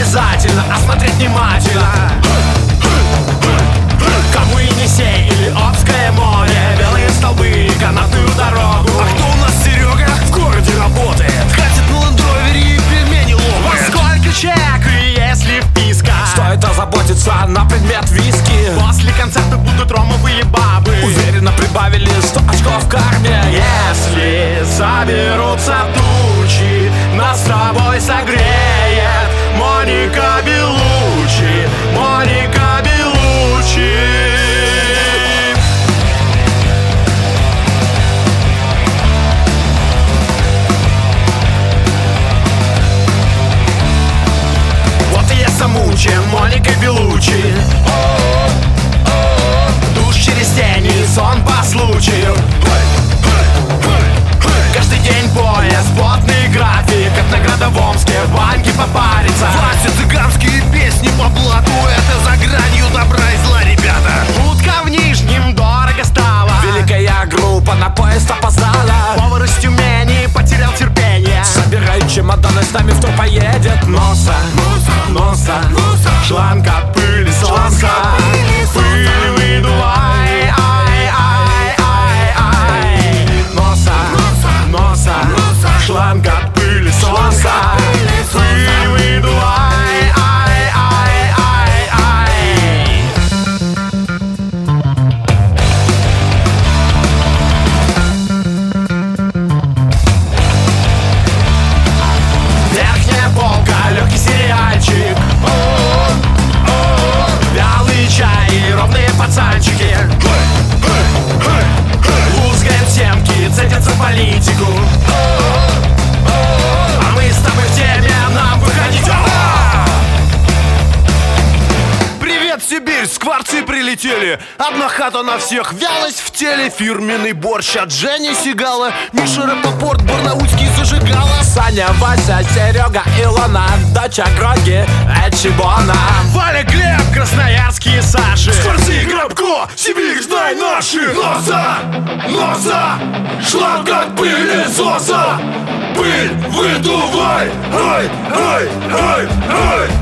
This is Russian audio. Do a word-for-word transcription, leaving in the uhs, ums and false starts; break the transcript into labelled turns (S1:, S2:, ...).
S1: обязательно осмотреть внимательно. Кому Енисей или Обское море, белые столбы, канатную дорогу.
S2: А кто у нас Серега?
S1: В городе работает,
S2: катит на лендровере и пельмени ловит.
S1: сколько чек, и если вписка.
S3: Стоит озаботиться на предмет виски.
S1: После концерта будут ромовые бабы.
S3: Уверенно прибавили сто очков в карме.
S1: Если соберутся тучи, нас с тобой согреет Моника Белуччи, Моника Белуччи. Вот и я замучен Моникой Белуччи. Душ через тени, сон по случаю. Каждый день поезд, плотный график. От награда в Омске, в баньке попариться.
S2: Вася, цыганские песни по блату, это за гранью добра и зла, ребята.
S1: Утка в Нижнем дорого стала.
S3: Великая группа на поезд опоздала.
S1: Повар из Тюмени потерял терпение.
S3: Собирай чемоданы, с нами в тур поедет.
S1: Носа, носа, шланг от пылесоса. Пыль выдувай, ай, ай, ай, ай. Носа, носа, шланг от пылесоса. Пыль выдувай, ай, ай, ай, ай. Верхняя полка, легкий сериальчик. Вялый чай и ровные пацанчики. Лузгаем темки, цедятся в политику. А мы с тобой в теме, нам выходить.
S2: Привет, Сибирь, скворцы прилетели. Одна хата на всех, вялость в теле. Фирменный борщ от Жени Сигала. Миша Рапопорт, барнаульский зажигала.
S3: Саня, Вася, Серега, Илона, доча Гроги, Эчибона.
S1: Валя, Глеб, красноярские Саши.
S2: Скворцы, Грабко, Сибирь, знай наши. Носа, носа, шланг от пылесоса. Пыль выдувай, ай, ай, ай, ай.